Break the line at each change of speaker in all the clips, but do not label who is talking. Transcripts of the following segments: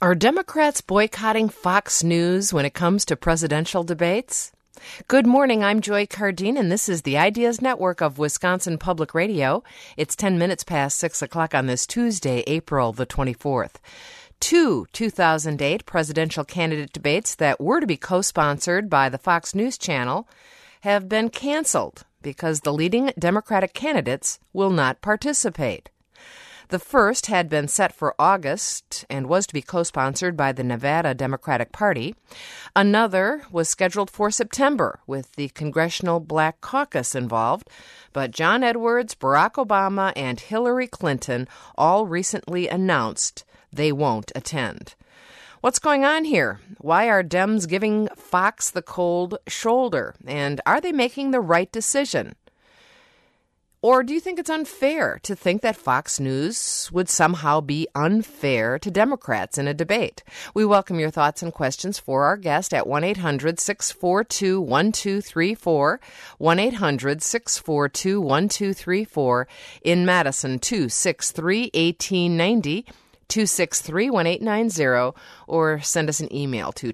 Are Democrats boycotting Fox News when it comes to presidential debates? Good morning, I'm Joy Cardine, and this is the Ideas Network of Wisconsin Public Radio. It's 10 minutes past 6 o'clock on this Tuesday, April the 24th. Two 2008 presidential candidate debates that were to be co-sponsored by the Fox News Channel have been canceled because the leading Democratic candidates will not participate. The first had been set for August and was to be co-sponsored by the Nevada Democratic Party. Another was scheduled for September with the Congressional Black Caucus involved, but John Edwards, Barack Obama, and Hillary Clinton all recently announced they won't attend. What's going on here? Why are Dems giving Fox the cold shoulder? And are they making the right decision? Or do you think it's unfair to think that Fox News would somehow be unfair to Democrats in a debate? We welcome your thoughts and questions for our guest at 1-800-642-1234, 1-800-642-1234, in Madison, 263-1890, 263-1890, or send us an email to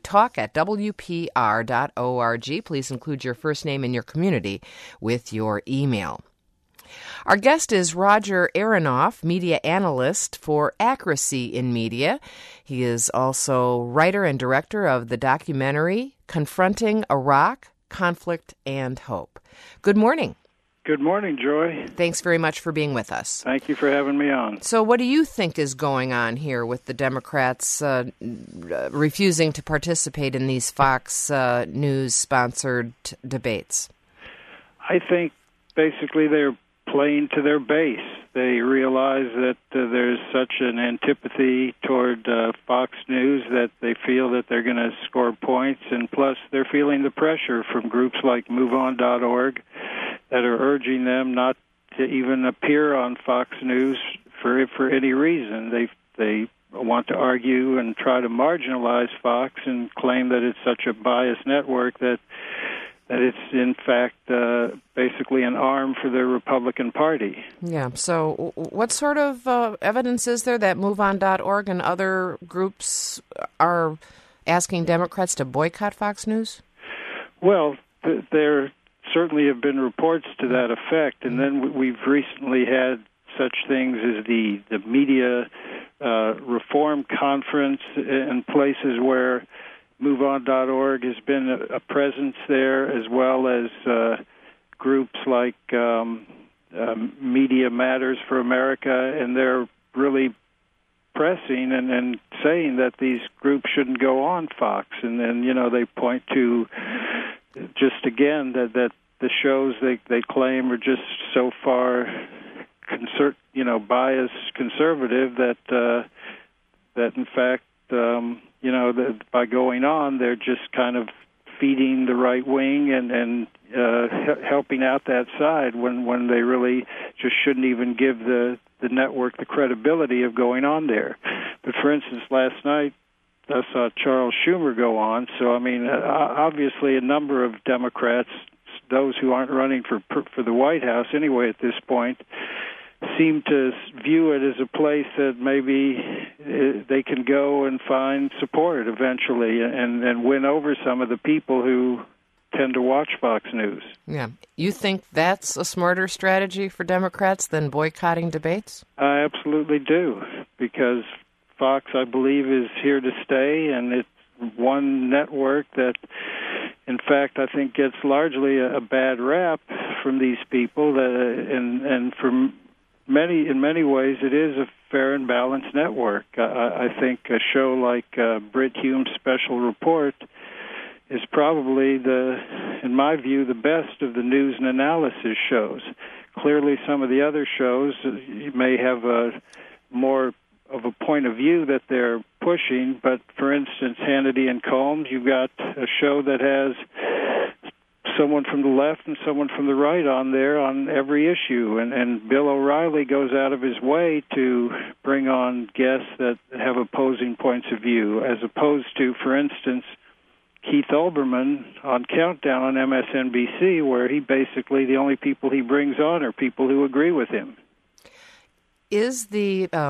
talk@wpr.org. Please include your first name and your community with your email. Our guest is Roger Aronoff, media analyst for Accuracy in Media. He is also writer and director of the documentary Confronting Iraq, Conflict and Hope. Good morning.
Good morning, Joy.
Thanks very much for being with us.
Thank you for having me on.
So what do you think is going on here with the Democrats refusing to participate in these Fox News-sponsored debates?
I think basically they're playing to their base. They realize that there's such an antipathy toward Fox News that they feel that they're going to score points, and plus they're feeling the pressure from groups like MoveOn.org that are urging them not to even appear on Fox News for any reason. They want to argue and try to marginalize Fox and claim that it's such a biased network that it's, in fact, basically an arm for the Republican Party.
Yeah, so what sort of evidence is there that MoveOn.org and other groups are asking Democrats to boycott Fox News?
Well, there certainly have been reports to that effect, and then we've recently had such things as the Media Reform Conference in places where MoveOn.org has been a presence there, as well as groups like Media Matters for America, and they're really pressing and saying that these groups shouldn't go on Fox. And then, they point to just again that the shows they claim are just so far biased conservative that in fact that by going on, they're just kind of feeding the right wing and helping out that side when they really just shouldn't even give the network the credibility of going on there. But for instance, last night I saw Charles Schumer go on. So, obviously a number of Democrats, those who aren't running for the White House anyway at this point, seem to view it as a place that maybe they can go and find support eventually and win over some of the people who tend to watch Fox News.
Yeah. You think that's a smarter strategy for Democrats than boycotting debates?
I absolutely do, because Fox, I believe, is here to stay, and it's one network that, in fact, I think gets largely a bad rap from these people, and from in many ways, it is a fair and balanced network. I think a show like Brit Hume's Special Report is probably, in my view, the best of the news and analysis shows. Clearly, some of the other shows may have more of a point of view that they're pushing, but for instance, Hannity and Combs, you've got a show that has someone from the left and someone from the right on there on every issue. And Bill O'Reilly goes out of his way to bring on guests that have opposing points of view, as opposed to, for instance, Keith Olbermann on Countdown on MSNBC, where he basically, the only people he brings on are people who agree with him.
Is the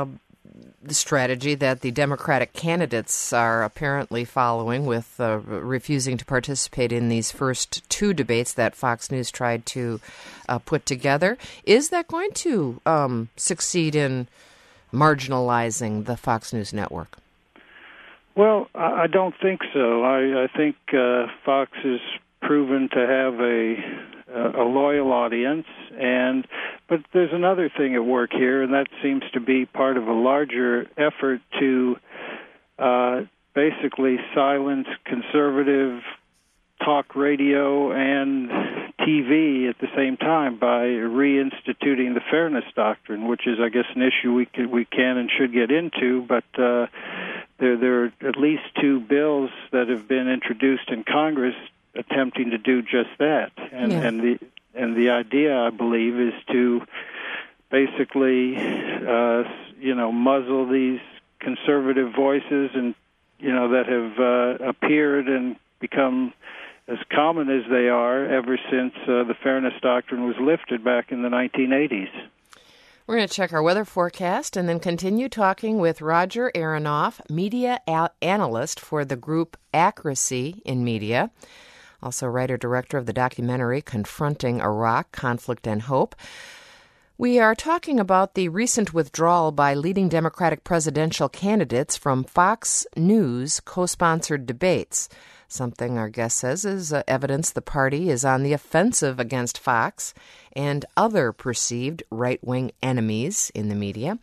the strategy that the Democratic candidates are apparently following with refusing to participate in these first two debates that Fox News tried to put together. Is that going to succeed in marginalizing the Fox News network?
Well, I don't think so. I think Fox has proven to have a loyal audience, but there's another thing at work here, and that seems to be part of a larger effort to basically silence conservative talk radio and TV at the same time by reinstituting the fairness doctrine, which is, I guess, an issue we can and should get into, but there are at least two bills that have been introduced in Congress attempting to do just that, and the idea, I believe, is to basically muzzle these conservative voices and that have appeared and become as common as they are ever since the fairness doctrine was lifted back in the 1980s.
We're going to check our weather forecast and then continue talking with Roger Aronoff, media analyst for the group Accuracy in Media, also writer-director of the documentary Confronting Iraq, Conflict and Hope. We are talking about the recent withdrawal by leading Democratic presidential candidates from Fox News co-sponsored debates. Something our guest says is evidence the party is on the offensive against Fox and other perceived right-wing enemies in the media.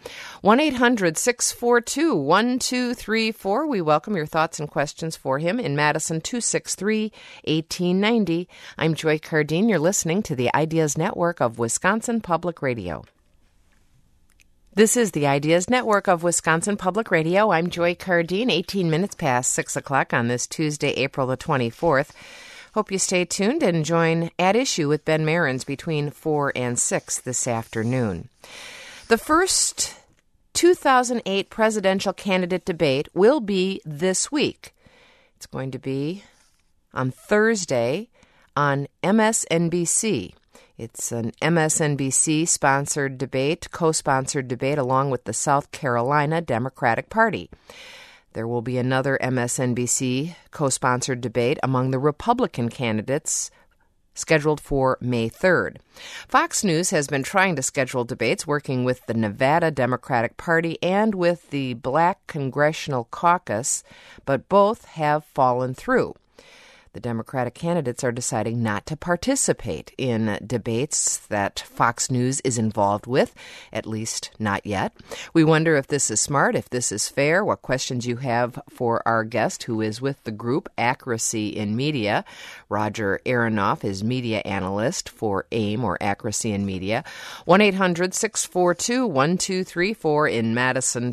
1-800-642-1234. We welcome your thoughts and questions for him. In Madison, 263-1890. I'm Joy Cardine. You're listening to the Ideas Network of Wisconsin Public Radio. This is the Ideas Network of Wisconsin Public Radio. I'm Joy Cardine, 18 minutes past 6 o'clock on this Tuesday, April the 24th. Hope you stay tuned and join At Issue with Ben Marins between 4 and 6 this afternoon. The first 2008 presidential candidate debate will be this week. It's going to be on Thursday on MSNBC. It's an MSNBC-sponsored debate, co-sponsored debate, along with the South Carolina Democratic Party. There will be another MSNBC co-sponsored debate among the Republican candidates scheduled for May 3rd. Fox News has been trying to schedule debates working with the Nevada Democratic Party and with the Black Congressional Caucus, but both have fallen through. The Democratic candidates are deciding not to participate in debates that Fox News is involved with, at least not yet. We wonder if this is smart, if this is fair, what questions you have for our guest who is with the group Accuracy in Media. Roger Aronoff is media analyst for AIM, or Accuracy in Media. 1-800-642-1234 in Madison,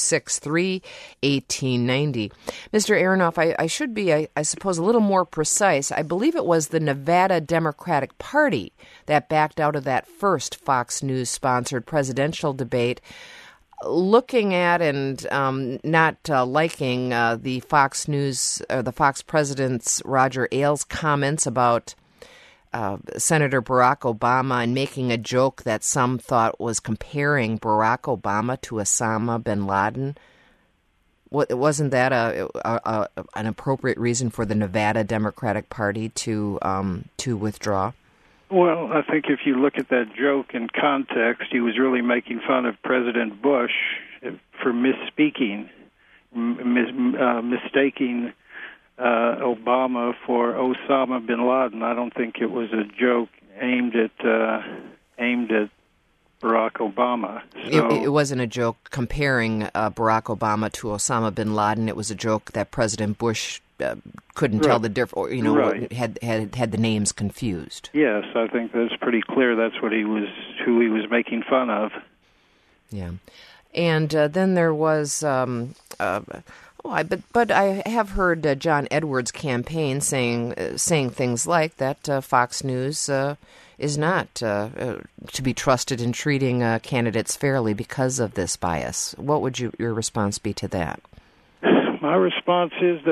263-1890. Mr. Aronoff, I should be, I suppose, a little more precise. I believe it was the Nevada Democratic Party that backed out of that first Fox News-sponsored presidential debate, looking at and not liking the Fox News, the Fox president's Roger Ailes' comments about Senator Barack Obama and making a joke that some thought was comparing Barack Obama to Osama bin Laden. Wasn't that an appropriate reason for the Nevada Democratic Party to withdraw?
Well, I think if you look at that joke in context, he was really making fun of President Bush for misspeaking, mistaking Obama for Osama bin Laden. I don't think it was a joke aimed at Barack Obama. So,
it wasn't a joke comparing Barack Obama to Osama bin Laden. It was a joke that President Bush couldn't tell the difference, had the names confused.
Yes, I think that's pretty clear. That's who he was making fun of.
Yeah, and then there was. But I have heard John Edwards' campaign saying things like that Fox News is not to be trusted in treating candidates fairly because of this bias. What would your response be to that?
My response is that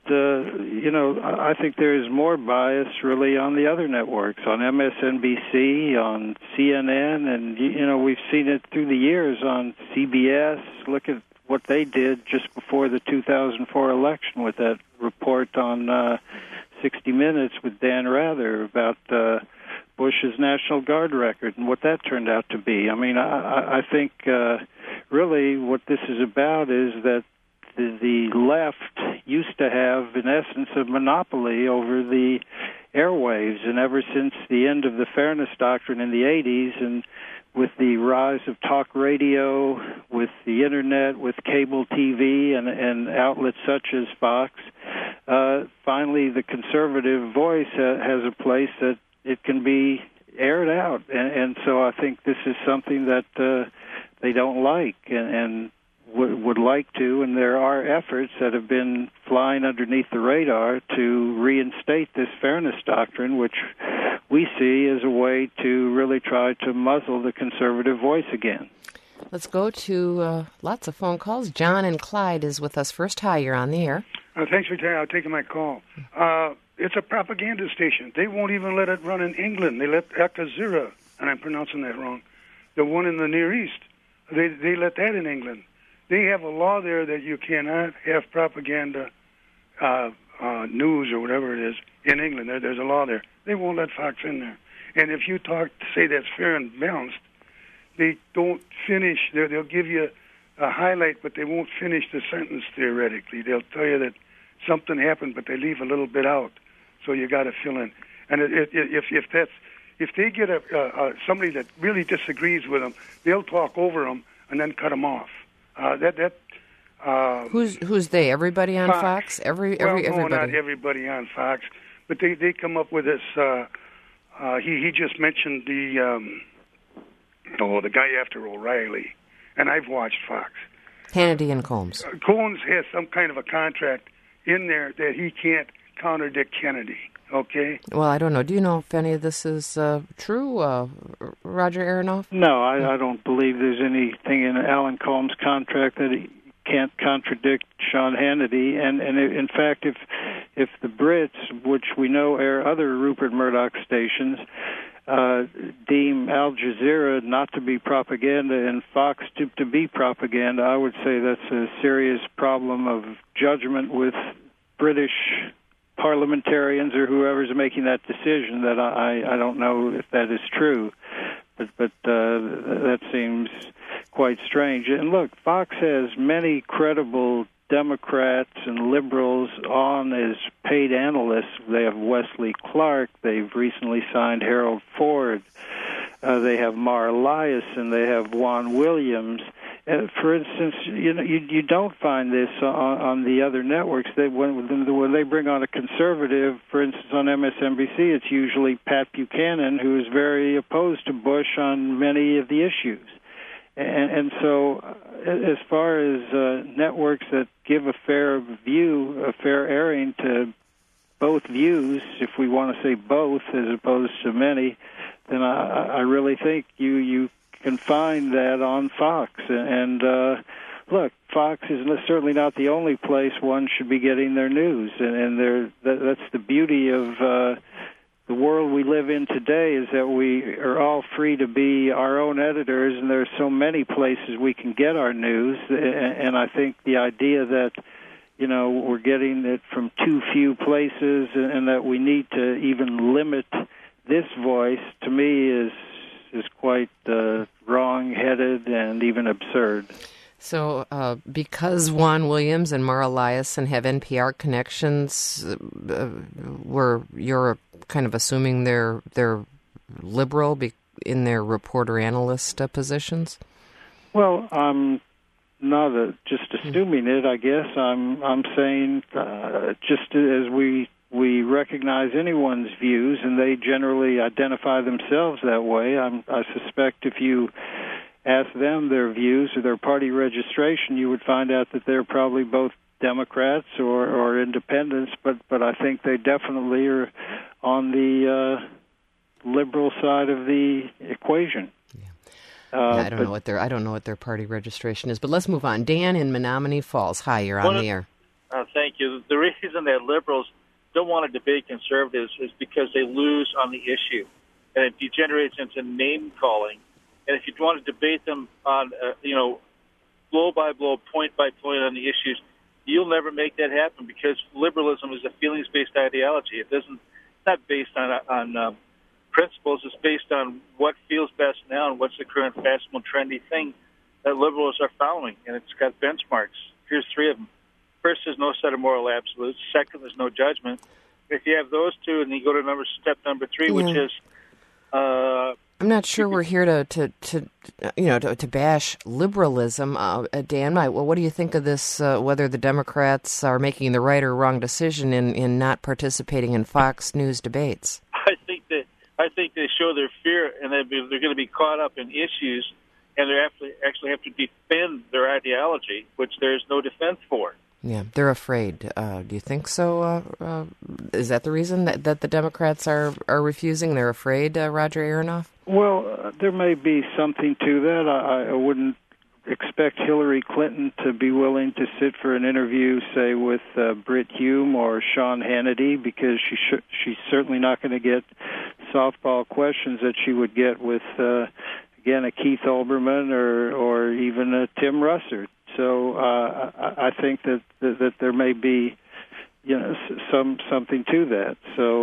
I think there is more bias really on the other networks, on MSNBC, on CNN, and, we've seen it through the years on CBS. Look at what they did just before the 2004 election with that report on 60 Minutes with Dan Rather about Bush's National Guard record and what that turned out to be. I mean, I think really what this is about is that the left used to have, in essence, a monopoly over the airwaves, and ever since the end of the Fairness Doctrine in the 80s, and with the rise of talk radio, with the Internet, with cable TV, and outlets such as Fox, finally the conservative voice has a place that it can be aired out. And so I think this is something that they don't like and would like to, and there are efforts that have been flying underneath the radar to reinstate this Fairness Doctrine, which we see as a way to really try to muzzle the conservative voice again.
Let's go to lots of phone calls. John and Clyde is with us first. Hi, you're on the air.
Thanks for taking my call. It's a propaganda station. They won't even let it run in England. They let Al Jazeera, and I'm pronouncing that wrong, the one in the Near East, they let that in England. They have a law there that you cannot have propaganda news or whatever it is in England. There's a law there. They won't let Fox in there. And if you say that's fair and balanced, they don't finish. They'll give you a highlight, but they won't finish the sentence theoretically. They'll tell you that something happened, but they leave a little bit out, so you got to fill in. And if they get somebody that really disagrees with them, they'll talk over them and then cut them off.
Who's they? Everybody on Fox? Everybody?
No, not everybody on Fox, but they come up with this. He just mentioned the guy after O'Reilly, and I've watched Fox.
Hannity and Combs.
Combs has some kind of a contract in there that he can't contradict Kennedy. Okay.
Well, I don't know. Do you know if any of this is true, Roger Aronoff?
No, I don't believe there's anything in Alan Combs' contract that he can't contradict Sean Hannity. And in fact, if the Brits, which we know air other Rupert Murdoch stations, deem Al Jazeera not to be propaganda and Fox to be propaganda, I would say that's a serious problem of judgment with British parliamentarians or whoever's making that decision. That I don't know if that is true, but that seems quite strange. And look, Fox has many credible Democrats and liberals on as paid analysts. They have Wesley Clark. They've recently signed Harold Ford. They have Mar Eliason. They have Juan Williams. For instance, you don't find this on the other networks. When they bring on a conservative, for instance, on MSNBC, it's usually Pat Buchanan, who is very opposed to Bush on many of the issues. And so as far as networks that give a fair view, a fair airing to both views, if we want to say both as opposed to many, then I really think you can find that on Fox. And look, Fox is certainly not the only place one should be getting their news. And that's the beauty of the world we live in today, is that we are all free to be our own editors, and there are so many places we can get our news. And I think the idea that, we're getting it from too few places and that we need to even limit this voice, to me, is quite wrong-headed and even absurd.
So because Juan Williams and Mar Eliason have NPR connections, you're kind of assuming they're liberal in their reporter-analyst positions? Well,
I'm not just assuming it, I guess. I'm saying just as we recognize anyone's views, and they generally identify themselves that way. I suspect if you ask them their views or their party registration, you would find out that they're probably both Democrats or independents, but I think they definitely are on the liberal side of the equation.
I don't know what their party registration is, but let's move on. Dan in Menominee Falls. Hi, you're on the air.
Thank Thank you. The reason that liberals don't want to debate conservatives is because they lose on the issue, and it degenerates into name calling. And if you want to debate them on, blow by blow, point by point on the issues, you'll never make that happen because liberalism is a feelings-based ideology. It's not based on principles. It's based on what feels best now and what's the current fashionable, trendy thing that liberals are following, and it's got benchmarks. Here's three of them. First, there's no set of moral absolutes. Second, there's no judgment. If you have those two, and you go to step number three, which is
I'm not sure we're here to bash liberalism. Dan, what do you think of this? Whether the Democrats are making the right or wrong decision in not participating in Fox News debates?
I think they show their fear, and they're going to be caught up in issues, and they actually have to defend their ideology, which there's no defense for.
Yeah, they're afraid. Do you think so? Is that the reason that the Democrats are refusing? They're afraid, Roger Aronoff?
Well, there may be something to that. I wouldn't expect Hillary Clinton to be willing to sit for an interview, say, with Brit Hume or Sean Hannity, because she's certainly not going to get softball questions that she would get with, again, a Keith Olbermann or even a Tim Russert. So I think that there may be, something to that.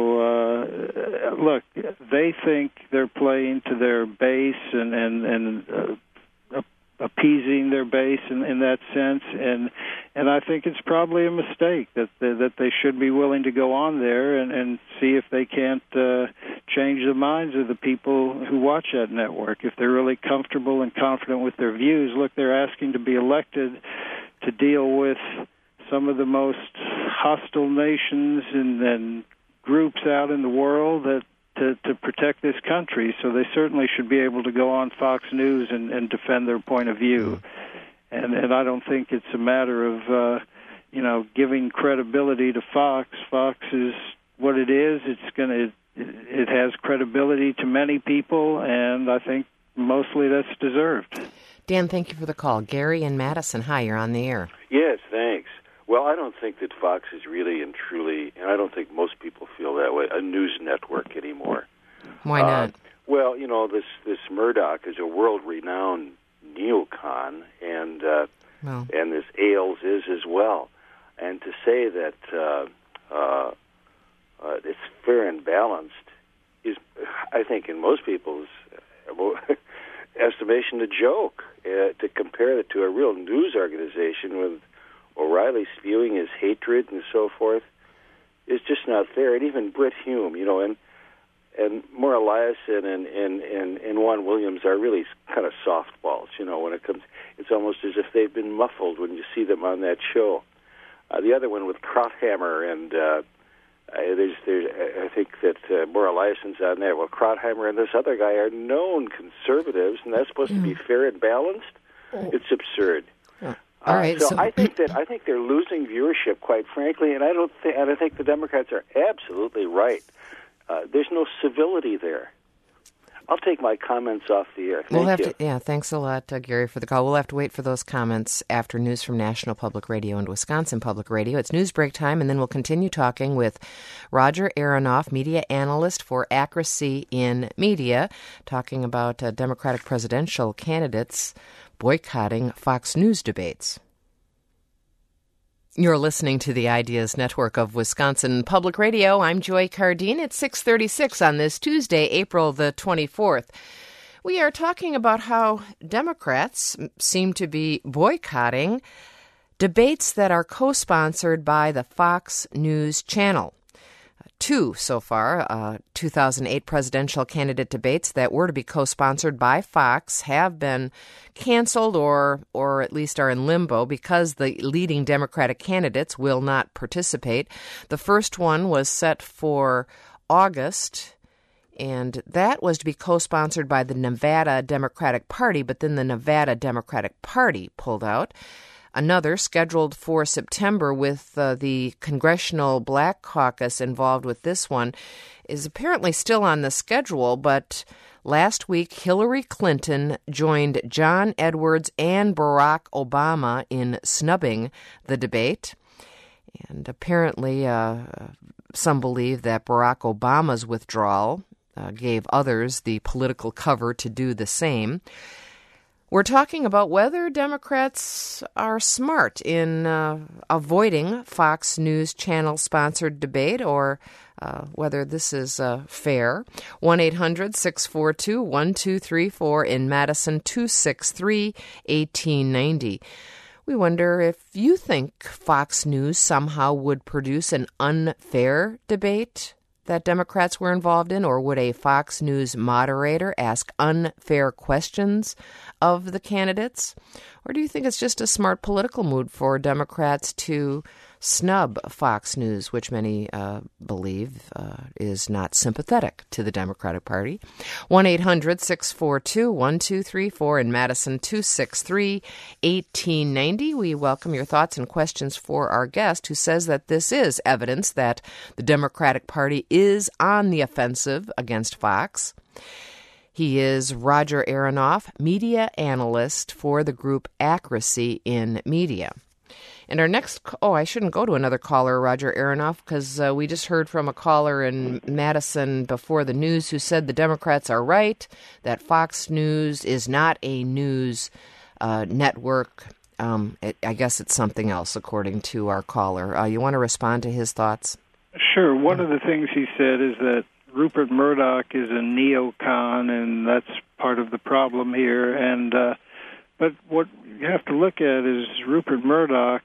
So look, they think they're playing to their base and appeasing their base in that sense, and I think it's probably a mistake that they should be willing to go on there and see if they can't change the minds of the people who watch that network. If they're really comfortable and confident with their views, look, they're asking to be elected to deal with some of the most hostile nations and groups out in the world to protect this country, so they certainly should be able to go on Fox News and defend their point of view. And I don't think it's a matter of giving credibility to Fox. Fox is what it is. It has credibility to many people, and I think mostly that's deserved.
Dan, thank you for the call. Gary and Madison, hi, you're on the air.
Yes, thanks. Well, I don't think that Fox is really and truly, and I don't think most people feel that way, a news network anymore.
Why not?
Well, this Murdoch is a world-renowned neocon, and this Ailes is as well. And to say that it's fair and balanced is, I think, in most people's estimation, a joke. To compare it to a real news organization with O'Reilly spewing his hatred and so forth is just not fair. And even Brit Hume, and Maura Liasson and Juan Williams are really kind of softballs. When it comes, it's almost as if they've been muffled when you see them on that show. The other one with Krauthammer and I think that Maura Liasson's on there. Well, Krauthammer and this other guy are known conservatives, and that's supposed to be fair and balanced. It's absurd.
All right,
so I think they're losing viewership, quite frankly, and I think the Democrats are absolutely right. There's no civility there. I'll take my comments off the air. Thank you.
Thanks a lot, Gary, for the call. We'll have to wait for those comments after news from National Public Radio and Wisconsin Public Radio. It's news break time, and then we'll continue talking with Roger Aronoff, media analyst for Accuracy in Media, talking about Democratic presidential candidates boycotting Fox News debates. You're listening to the Ideas Network of Wisconsin Public Radio. I'm Joy Cardine. It's 6:36 on this Tuesday, April the 24th. We are talking about how Democrats seem to be boycotting debates that are co-sponsored by the Fox News channel. Two so far, 2008 presidential candidate debates that were to be co-sponsored by Fox have been canceled or at least are in limbo because the leading Democratic candidates will not participate. The first one was set for August, and that was to be co-sponsored by the Nevada Democratic Party, but then the Nevada Democratic Party pulled out. Another, scheduled for September with the Congressional Black Caucus involved with this one, is apparently still on the schedule, but last week Hillary Clinton joined John Edwards and Barack Obama in snubbing the debate. And apparently, some believe that Barack Obama's withdrawal gave others the political cover to do the same. We're talking about whether Democrats are smart in avoiding Fox News Channel-sponsored debate or whether this is fair. 1-800-642-1234 in Madison, 263-1890. We wonder if you think Fox News somehow would produce an unfair debate that Democrats were involved in, or would a Fox News moderator ask unfair questions of the candidates? Or do you think it's just a smart political move for Democrats to snub Fox News, which many believe is not sympathetic to the Democratic Party? 1-800-642-1234 in Madison, 263-1890. We welcome your thoughts and questions for our guest, who says that this is evidence that the Democratic Party is on the offensive against Fox. He is Roger Aronoff, media analyst for the group Accuracy in Media. And our next, I shouldn't go to another caller, Roger Aronoff, because we just heard from a caller in Madison before the news who said the Democrats are right, that Fox News is not a news network. I guess it's something else, according to our caller. You want to respond to his thoughts?
Sure. One of the things he said is that Rupert Murdoch is a neocon, and that's part of the problem here. And but what you have to look at is Rupert Murdoch.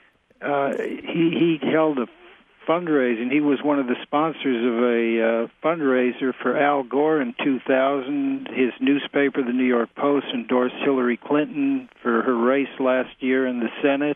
He held a fundraising. He was one of the sponsors of a fundraiser for Al Gore in 2000. His newspaper, the New York Post, endorsed Hillary Clinton for her race last year in the Senate.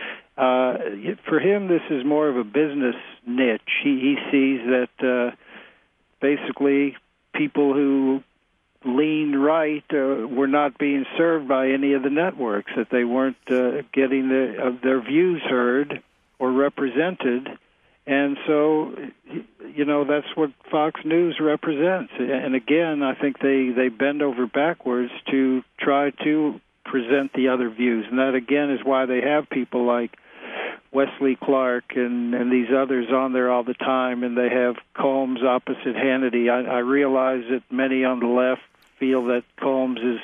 For him, this is more of a business niche. He sees that basically people who lean right were not being served by any of the networks, that they weren't getting their views heard or represented. And so, that's what Fox News represents. And again, I think they bend over backwards to try to present the other views. And that, again, is why they have people like Wesley Clark and these others on there all the time, and they have Combs opposite Hannity. I realize that many on the left feel that Combs is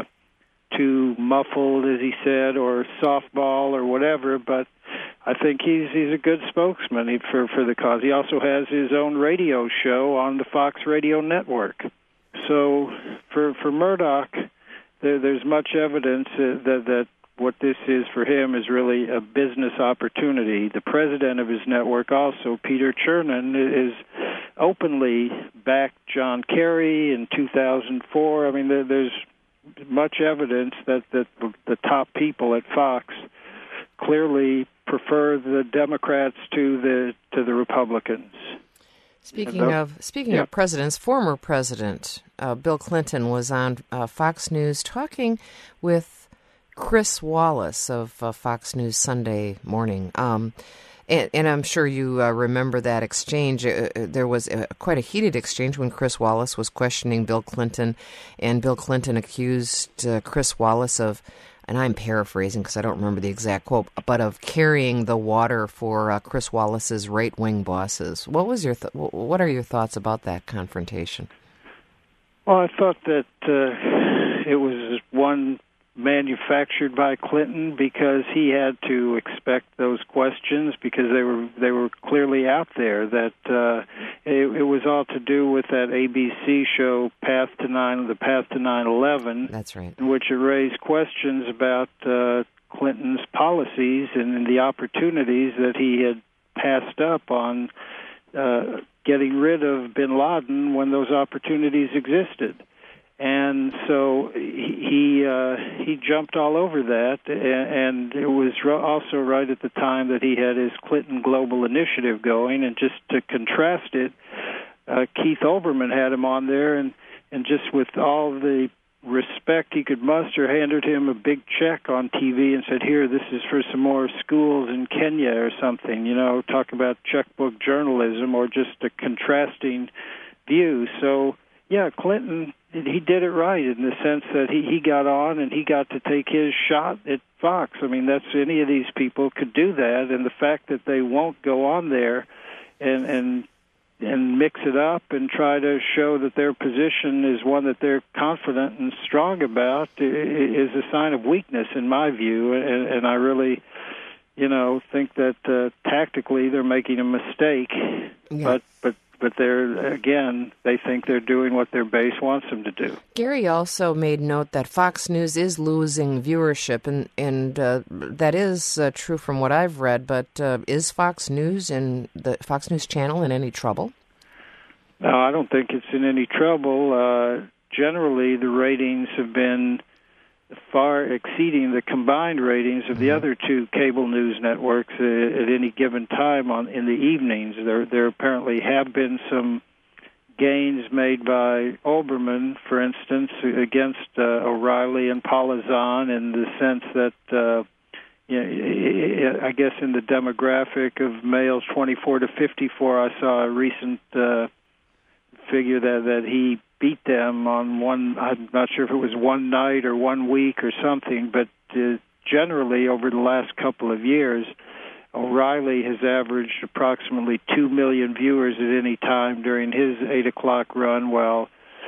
too muffled, as he said, or softball or whatever, but I think he's a good spokesman for the cause. He also has his own radio show on the Fox Radio Network. So for Murdoch, there's much evidence that what this is for him is really a business opportunity. The president of his network also, Peter Chernin, is openly backed John Kerry in 2004. I mean, there's much evidence that the top people at Fox clearly prefer the Democrats to the Republicans.
Speaking of presidents, former President Bill Clinton was on Fox News talking with Chris Wallace of Fox News Sunday Morning. And I'm sure you remember that exchange. There was quite a heated exchange when Chris Wallace was questioning Bill Clinton, and Bill Clinton accused Chris Wallace of, and I'm paraphrasing because I don't remember the exact quote, but of carrying the water for Chris Wallace's right-wing bosses. What was what are your thoughts about that confrontation?
Well, I thought that it was one manufactured by Clinton because he had to expect those questions because they were clearly out there. That it was all to do with that ABC show Path to 9/11.
That's right.
In which it raised questions about Clinton's policies and the opportunities that he had passed up on getting rid of bin Laden when those opportunities existed. And so he jumped all over that, and it was also right at the time that he had his Clinton Global Initiative going. And just to contrast it, Keith Olbermann had him on there, and just with all the respect he could muster, handed him a big check on TV and said, "Here, this is for some more schools in Kenya or something." Talk about checkbook journalism or just a contrasting view. So, yeah, Clinton he did it right in the sense that he got on and he got to take his shot at Fox. I mean, that's any of these people could do that, and the fact that they won't go on there and mix it up and try to show that their position is one that they're confident and strong about is a sign of weakness, in my view. And I really, think that tactically they're making a mistake. Yeah. But they think they're doing what their base wants them to do. Gary
also made note that Fox News is losing viewership, and that is true from what I've read. But is Fox News and the Fox News channel in any trouble?
No, I don't think it's in any trouble. Generally, the ratings have been far exceeding the combined ratings of the other two cable news networks at any given time in the evenings. There apparently have been some gains made by Olbermann, for instance, against O'Reilly and Paula Zahn, in the sense that I guess in the demographic of males 24 to 54, I saw a recent figure that he beat them on one, I'm not sure if it was one night or 1 week or something, but generally over the last couple of years, O'Reilly has averaged approximately 2 million viewers at any time during his 8 o'clock run, while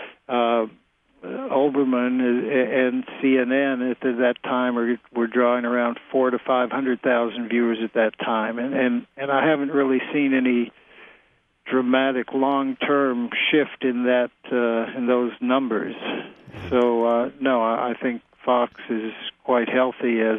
Olbermann and CNN at that time were drawing around 400,000 to 500,000 viewers at that time. And I haven't really seen any dramatic long-term shift in that in those numbers. So no, I think Fox is quite healthy as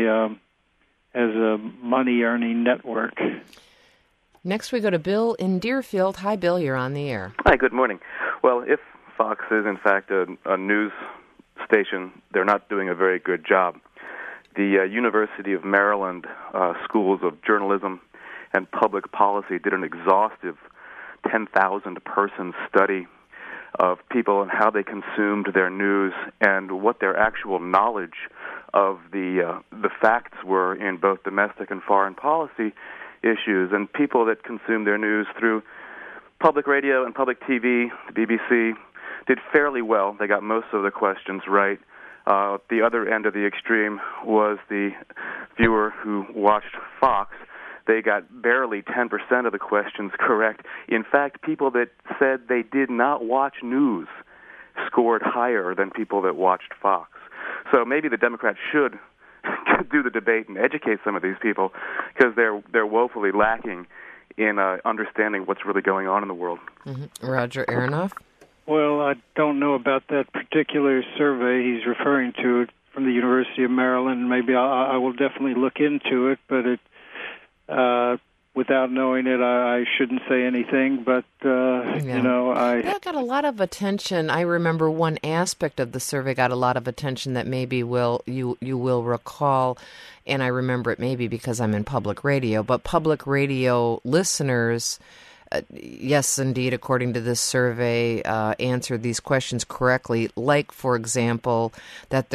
a money-earning network.
Next, we go to Bill in Deerfield. Hi, Bill. You're on the air.
Hi. Good morning. Well, if Fox is in fact a news station, they're not doing a very good job. The University of Maryland schools of journalism and public policy did an exhaustive 10,000-person study of people and how they consumed their news and what their actual knowledge of the facts were in both domestic and foreign policy issues. And people that consume their news through public radio and public TV, the BBC, did fairly well. They got most of the questions right. The other end of the extreme was the viewer who watched Fox. They got barely 10% of the questions correct. In fact, people that said they did not watch news scored higher than people that watched Fox. So maybe the Democrats should do the debate and educate some of these people, because they're woefully lacking in understanding what's really going on in the world.
Mm-hmm. Roger Aronoff?
Well, I don't know about that particular survey he's referring to from the University of Maryland. Maybe I will definitely look into it, but without knowing it, I shouldn't say anything. But that
got a lot of attention. I remember one aspect of the survey got a lot of attention that maybe you will recall, and I remember it maybe because I'm in public radio. But public radio listeners, yes, indeed, according to this survey, answered these questions correctly. Like, for example, that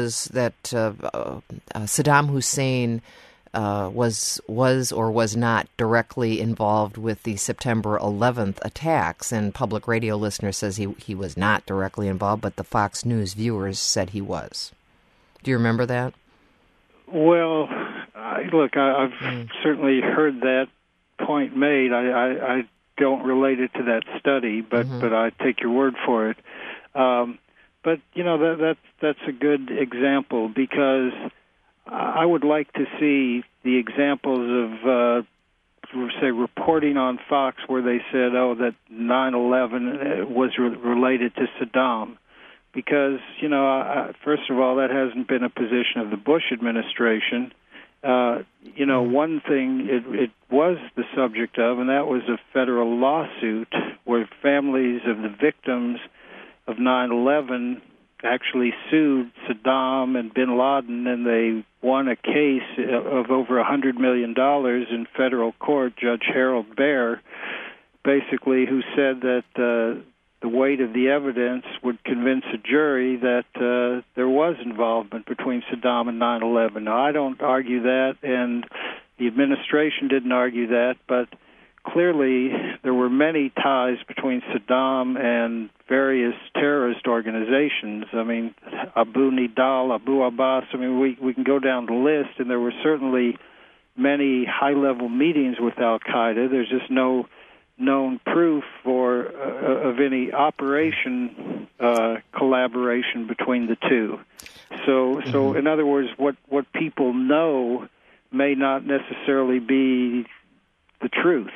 Saddam Hussein was or was not directly involved with the September 11th attacks, and public radio listener says he was not directly involved, but the Fox News viewers said he was. Do you remember that?
Well, I've certainly heard that point made. I don't relate it to that study, but I take your word for it. But that's a good example, because I would like to see the examples of, say, reporting on Fox where they said, that 9/11 was related to Saddam. Because, first of all, that hasn't been a position of the Bush administration. One thing it was the subject of, and that was a federal lawsuit where families of the victims of 9/11 actually sued Saddam and bin Laden, and they won a case of over $100 million in federal court. Judge Harold Baer, basically, who said that the weight of the evidence would convince a jury that there was involvement between Saddam and 9/11. Now, I don't argue that, and the administration didn't argue that, but clearly there were many ties between Saddam and various terrorist organizations. I mean, Abu Nidal, Abu Abbas. I mean, we can go down the list, and there were certainly many high-level meetings with Al-Qaeda. There's just no known proof of any operation collaboration between the two. So in other words, what people know may not necessarily be the truth.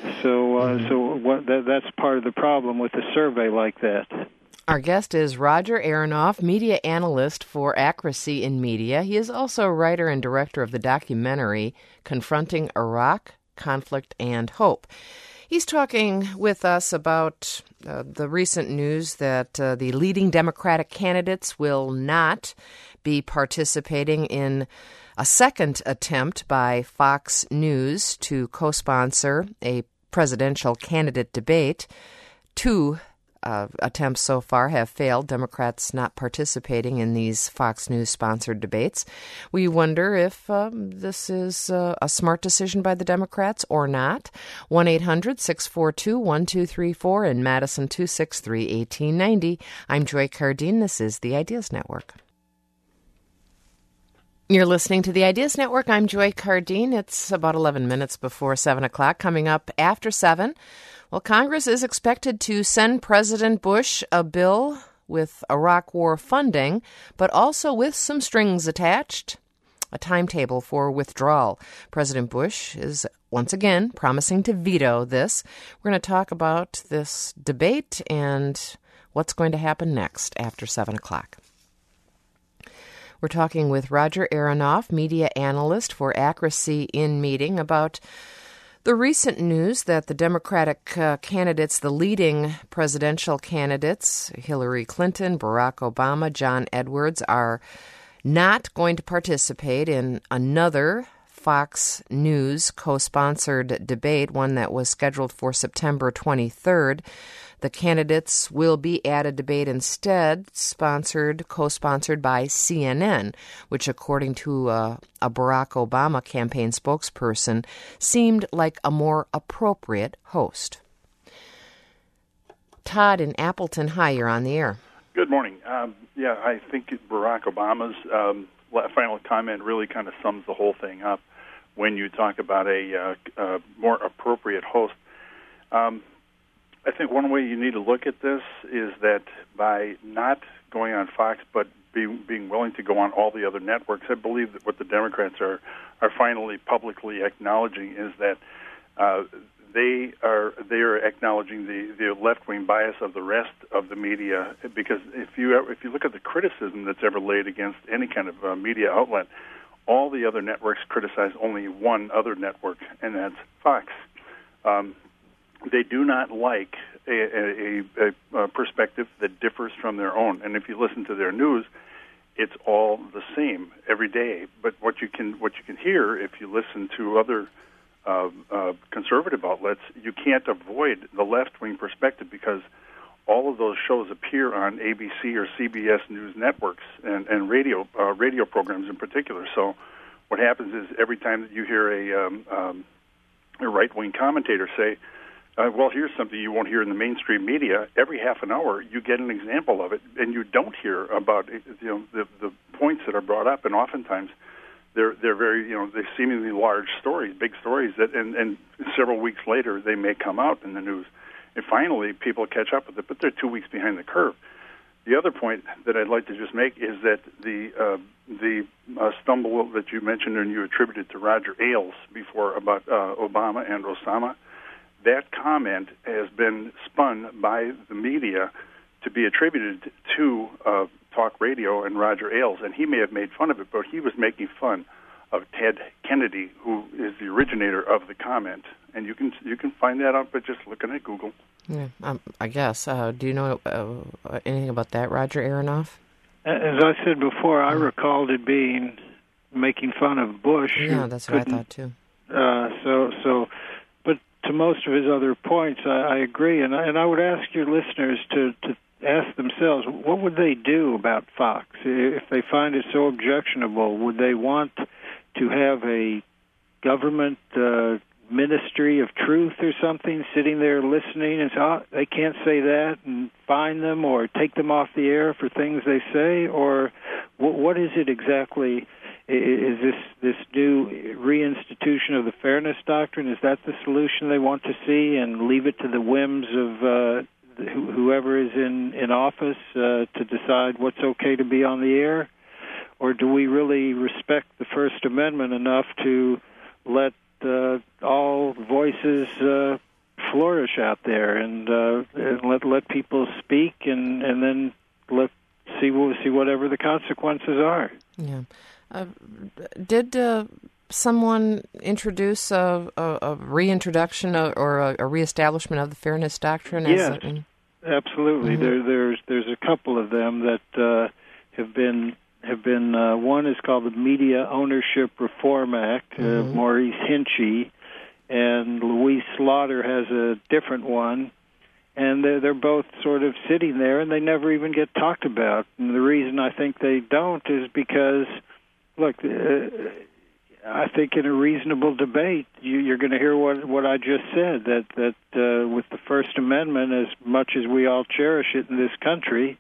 That's part of the problem with a survey like that.
Our guest is Roger Aronoff, media analyst for Accuracy in Media. He is also a writer and director of the documentary Confronting Iraq, Conflict and Hope. He's talking with us about the recent news that the leading Democratic candidates will not be participating in a second attempt by Fox News to co-sponsor a presidential candidate debate. Two attempts so far have failed, Democrats not participating in these Fox News-sponsored debates. We wonder if this is a smart decision by the Democrats or not. 1-800-642-1234 in Madison 263-1890. I'm Joy Cardine. This is the Ideas Network. You're listening to the Ideas Network. I'm Joy Cardine. It's about 11 minutes before 7 o'clock. Coming up after 7, well, Congress is expected to send President Bush a bill with Iraq War funding, but also with some strings attached, a timetable for withdrawal. President Bush is once again promising to veto this. We're going to talk about this debate and what's going to happen next after 7 o'clock. We're talking with Roger Aronoff, media analyst for Accuracy in Media, about the recent news that the Democratic candidates, the leading presidential candidates, Hillary Clinton, Barack Obama, John Edwards, are not going to participate in another Fox News co-sponsored debate, one that was scheduled for September 23rd. The candidates will be at a debate instead co-sponsored by CNN, which, according to a Barack Obama campaign spokesperson, seemed like a more appropriate host. Todd in Appleton, hi, you're on the air.
Good morning. I think Barack Obama's final comment really kind of sums the whole thing up when you talk about a more appropriate host. I think one way you need to look at this is that by not going on Fox but being willing to go on all the other networks, I believe that what the Democrats are finally publicly acknowledging is that they are acknowledging the left-wing bias of the rest of the media. Because if you look at the criticism that's ever laid against any kind of media outlet, all the other networks criticize only one other network, and that's Fox. They do not like a perspective that differs from their own. And if you listen to their news, it's all the same every day. But what you can hear if you listen to other conservative outlets, you can't avoid the left-wing perspective because all of those shows appear on ABC or CBS News networks and radio programs in particular. So what happens is every time that you hear a right-wing commentator say, well, here's something you won't hear in the mainstream media. Every half an hour, you get an example of it, and you don't hear about the points that are brought up. And oftentimes, they're very they seemingly large stories, big stories that, and several weeks later, they may come out in the news. And finally, people catch up with it, but they're 2 weeks behind the curve. The other point that I'd like to just make is that the stumble that you mentioned and you attributed to Roger Ailes before about Obama and Osama. That comment has been spun by the media to be attributed to talk radio and Roger Ailes, and he may have made fun of it, but he was making fun of Ted Kennedy, who is the originator of the comment. And you can find that out by just looking at Google.
Yeah, I guess. Do you know anything about that, Roger Aronoff?
As I said before, I recalled it being making fun of Bush.
Yeah, that's what I thought too.
But to most of his other points, I agree, and I would ask your listeners to ask themselves, what would they do about Fox if they find it so objectionable? Would they want to have a government Ministry of Truth or something sitting there listening and say, oh, they can't say that, and fine them or take them off the air for things they say? Or what is it exactly? Is this new reinstitution of the fairness doctrine, is that the solution they want to see, and leave it to the whims of whoever is in office to decide what's okay to be on the air? Or do we really respect the First Amendment enough to let all voices flourish out there and let people speak and then see whatever the consequences are?
Yeah. Did someone introduce a reintroduction or a reestablishment of the fairness doctrine?
Yes, absolutely. Mm-hmm. There's a couple of them that have been. One is called the Media Ownership Reform Act. Mm-hmm. Maurice Hinchey and Louise Slaughter has a different one. And they're both sort of sitting there, and they never even get talked about. And the reason I think they don't is because, look, I think in a reasonable debate, you're going to hear what I just said, that with the First Amendment, as much as we all cherish it in this country,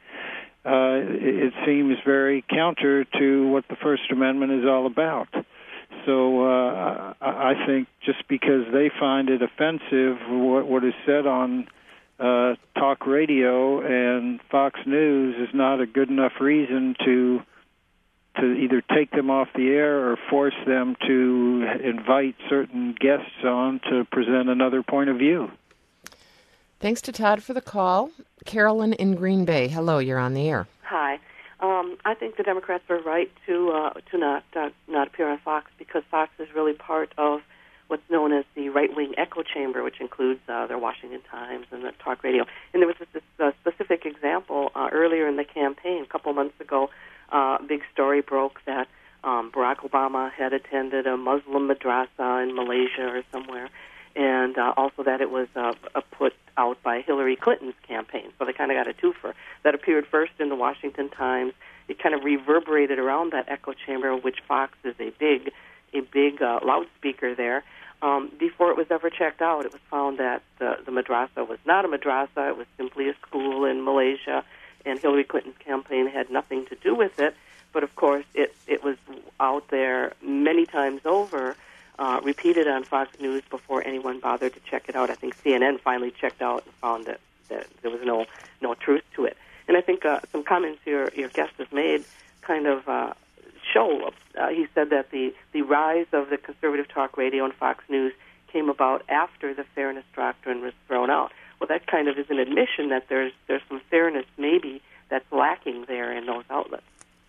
it seems very counter to what the First Amendment is all about. So I think just because they find it offensive, what is said on talk radio and Fox News is not a good enough reason to either take them off the air or force them to invite certain guests on to present another point of view.
Thanks to Todd for the call. Carolyn in Green Bay. Hello, you're on the air.
Hi. I think the Democrats are right to not appear on Fox because Fox is really part of what's known as the right-wing echo chamber, which includes their Washington Times and the talk radio. And there was this specific example earlier in the campaign, a couple months ago. A big story broke that Barack Obama had attended a Muslim madrasa in Malaysia or somewhere, and also that it was put out by Hillary Clinton's campaign. So they kind of got a twofer. That appeared first in the Washington Times. It kind of reverberated around that echo chamber, which Fox is a big loudspeaker there. Before it was ever checked out, it was found that the madrasa was not a madrasa. It was simply a school in Malaysia, and Hillary Clinton's campaign had nothing to do with it. But, of course, it was out there many times over, repeated on Fox News before anyone bothered to check it out. I think CNN finally checked out and found that there was no truth to it. And I think some comments your guest has made kind of show. He said that the rise of the conservative talk radio and Fox News came about after the fairness doctrine was thrown out. Well, that kind of is an admission that there's some fairness maybe that's lacking there in those outlets.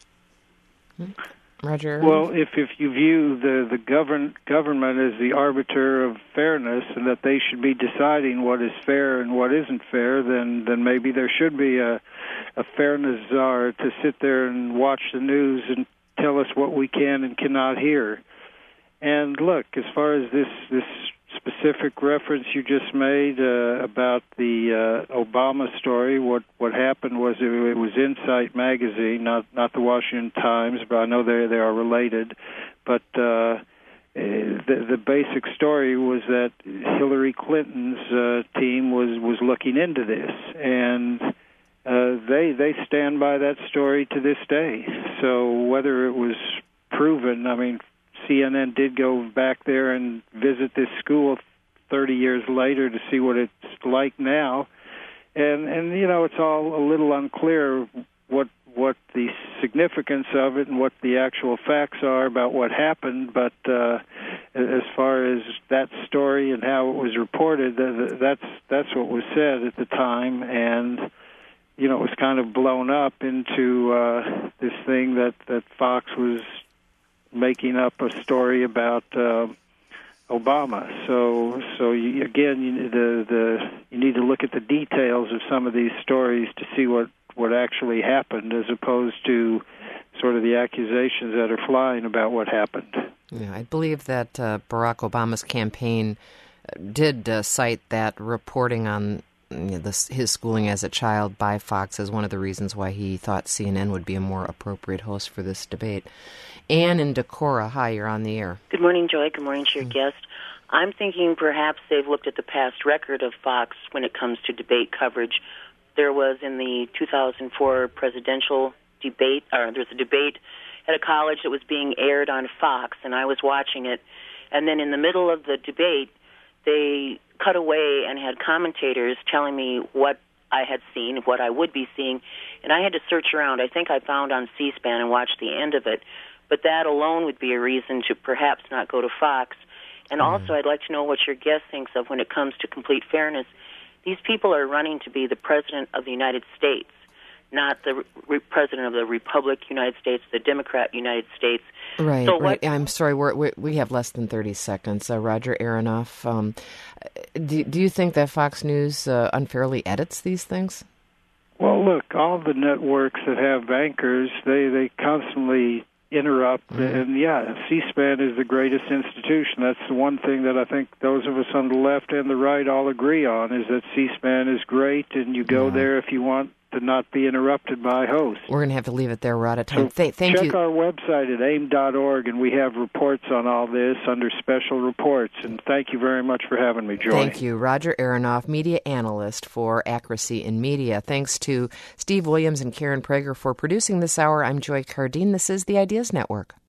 Roger.
Well, if you view the government as the arbiter of fairness and that they should be deciding what is fair and what isn't fair, then maybe there should be a fairness czar to sit there and watch the news and tell us what we can and cannot hear. And look, as far as this specific reference you just made about the Obama story, what happened was it was Insight magazine, not the Washington Times, but I know they are related. But the basic story was that Hillary Clinton's team was looking into this, and they stand by that story to this day. So whether it was proven, I mean, CNN did go back there and visit this school 30 years later to see what it's like now, and you know, it's all a little unclear what the significance of it and what the actual facts are about what happened. But as far as that story and how it was reported, that's what was said at the time, and you know, it was kind of blown up into this thing that Fox was making up a story about Obama. So you need to look at the details of some of these stories to see what actually happened, as opposed to sort of the accusations that are flying about what happened.
Yeah, I believe that Barack Obama's campaign did cite that reporting on his schooling as a child by Fox as one of the reasons why he thought CNN would be a more appropriate host for this debate. Anne in Decorah, hi, you're on the air.
Good morning, Joy. Good morning to your guest. I'm thinking perhaps they've looked at the past record of Fox when it comes to debate coverage. There was in the 2004 presidential debate, or there's a debate at a college that was being aired on Fox, and I was watching it. And then in the middle of the debate, they cut away and had commentators telling me what I had seen, what I would be seeing, and I had to search around. I think I found on C-SPAN and watched the end of it. But that alone would be a reason to perhaps not go to Fox. And also, I'd like to know what your guest thinks of when it comes to complete fairness. These people are running to be the President of the United States, not the President of the Republic United States, the Democrat United States.
Right,
so
right. I'm sorry, we have less than 30 seconds. Roger Aronoff, do you think that Fox News unfairly edits these things?
Well, look, all the networks that have anchors, they constantly interrupt, and C-SPAN is the greatest institution. That's the one thing that I think those of us on the left and the right all agree on, is that C-SPAN is great, and you go there if you want to not be interrupted by hosts.
We're going to have to leave it there. We're out of time.
So
Thank you.
Check our website at aim.org, and we have reports on all this under special reports. And thank you very much for having me, Joy.
Thank you. Roger Aronoff, media analyst for Accuracy in Media. Thanks to Steve Williams and Karen Prager for producing this hour. I'm Joy Cardine. This is the Ideas Network.